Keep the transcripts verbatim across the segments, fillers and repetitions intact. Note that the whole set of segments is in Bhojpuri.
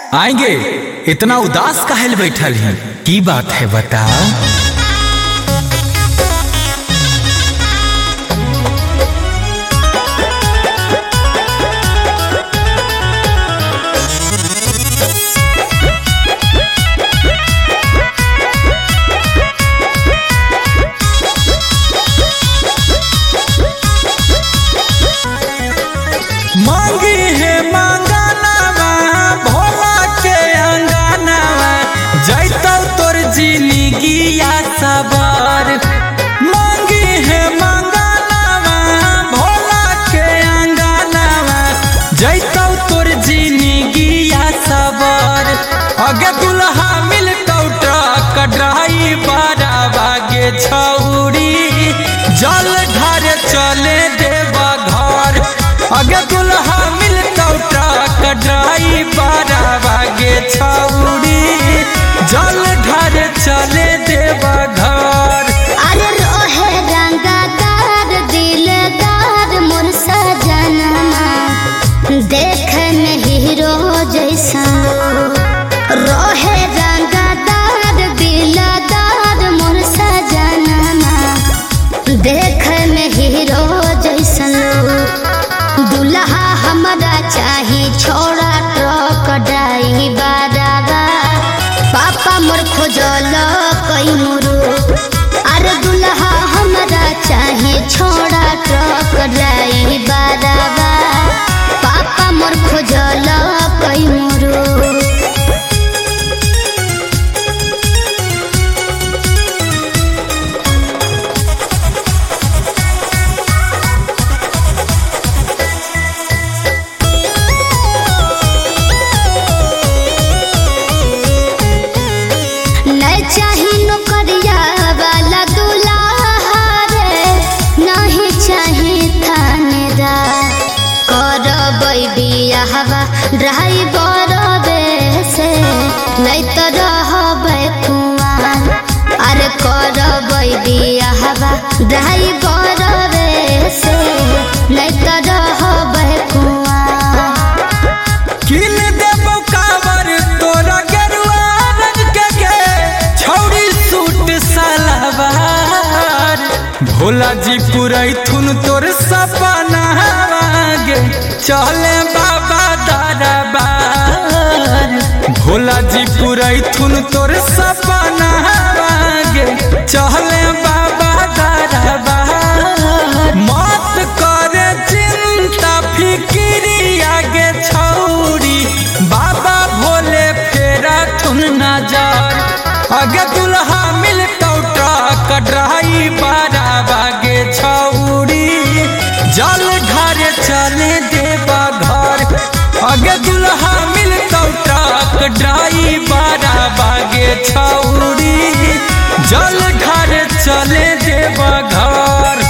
आएंगे। इतना उदास काहे बैठल हैं? की बात है बताओ। मांगी है मांगानावा भोला के अंगानावा जैतौ तोर जिंदगिया सवार। मांगी है मांगानावा भोला के अंगानावा जैतौ तोर जिंदगिया सवार। अगे दुल्हा मिलतौ ट्रक ड्राइवर बागे छौरी जल ढार चले देवा घर। अगे दुल्हा मिलतौ ट्रक ड्राइवर बागे छौरी जल ढार चले देवा घर। अरे रोहे रंगदार दिलदार मोर सजनमा देख में हीरो जैसा। रोहे रंगदार दिलदार मोर सजनमा देख में हीरो जैसा। दुल्हा हमरा चाही छोड़ा ट्रक ड्राइवर पापा मोर खोजल कई मुरु। अरे दुल्हा हमरा चाही छोड़ा ट्रक ड्राइवर पापा मोर खोजल कई मुरु। चाही नौकरिया वाला दुल्हा रे नहीं चाही थानेदार। करबै बियाहवा ड्राइवर से नहीं तो रहबै कुआर। अरे करबै बियाहवा ड्राइवर से नहीं तो रहबै कुआर। किन देबौ कावर तोरा गेरुआ रंग के गे छौरी सूट सलवार। भोला जी पुरैथुन तोर सपना गे चले बाबा दरबार। भोला जी पुरैथुन तोर सपना गे चले बाबा दरबार। मत करे चिंता फिक्रिया गे छौरी बाबा भोले फेरा थुन नजर। अगे दुल्हा मिलतौ ट्रक ड्राइवर बागे छौरी जल ढारे चले देवा घर। अगे दुल्हा मिलतौ ट्रक ड्राइवर बागे छौरी जल ढारे चले देवा घर।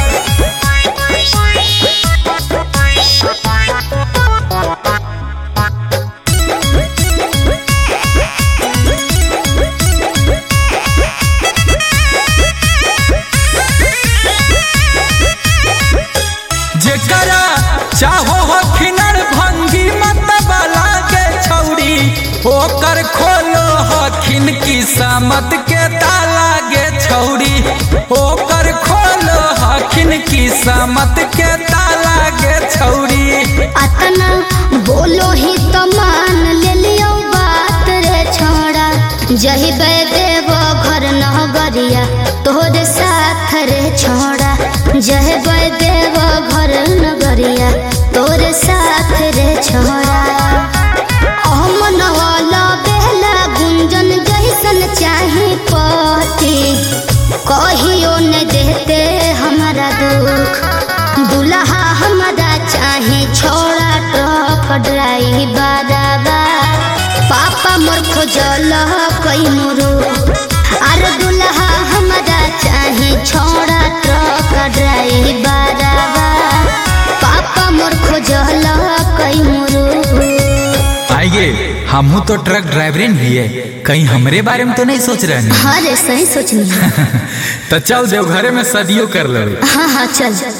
जेकरा चाहो हखिनर भंगी मत बाला के छौरी ओकर खोलो हखिन किस्मत के ताला गे छौरी। ओकर खोलो हखिन किस्मत के ताला गे छौरी। अतना बोलो ही तो मान ले लियो बात रे छोड़ा। जही देव घर नगरिया तोहरे साथ रे छोड़ा। जह देव घर नगरिया तोरे साथ रे छोड़ा। अमन वाला बेला गुंजन जैसन चाही पति कहियो न देते हमारा दुख। दुल्हा हमारा चाही छोड़ा ट्रक ड्राइवर पापा मोर खोजल कई मुरु। अरे दुल्हा हमारा चाही छोड़ा ट्रक ड्राइवर पापा मोर खोजल कई मुरु। आइए, हमहू तो ट्रक ड्राइवरिन भी है, कहीं हमरे बारे में तो नहीं सोच रहे हैं? हाँ रे सही सोचनी है। तो चल देवघरे में शादियों कर लो। हाँ हाँ चल।